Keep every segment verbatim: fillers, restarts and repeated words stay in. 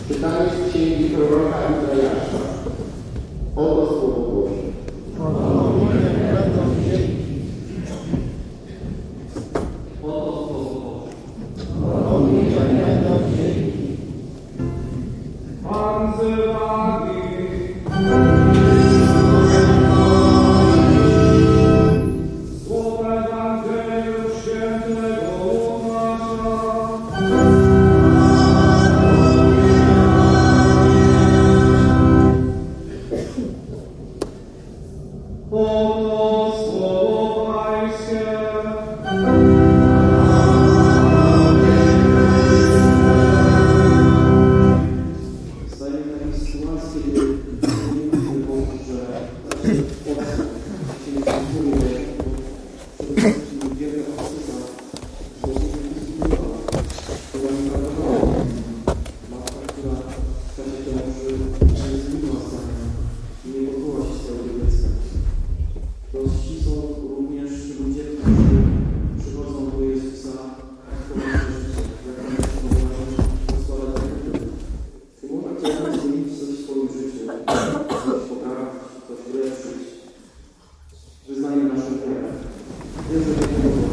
Czytanie z księgi proroka Izajasza. Oto słowo Boże. Oto słowo Boże. Pan z wami. Słowo Ewangelii Świętego Łukasza. Oto słowo Pańskie. Stajemy w takiej sytuacji, kiedy nie musimy powiedzieć, że się nie zachowuje, bo to wiele osób bo nie zbudowała, która nie pracowała. Matka, która w czasie ciąży nie zmieniła zdania i nie pozwoliła się z tego dziecka. Prości są również ludzie, którzy przychodzą do Jezusa jak Ty można chcieć zmienić coś w swoim życiu, coś poprawić, coś ulepszyć. Wyznanie naszą wiarę. Wiem, że nie było.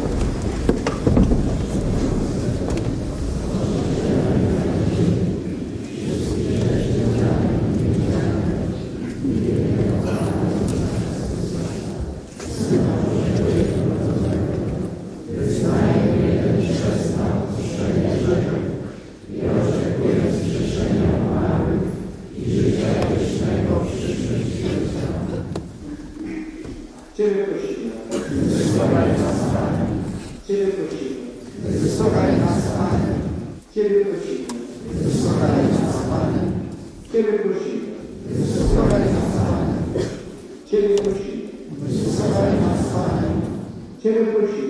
Ciebie prosimy. Ciebie prosimy. Wysłuchaj nas, Panie. Ciebie prosimy. Wysłuchaj nas, Panie. Ciebie prosimy. Wysłuchaj nas, Panie. Ciebie prosimy. Wysłuchaj nas, Panie. Ciebie prosimy.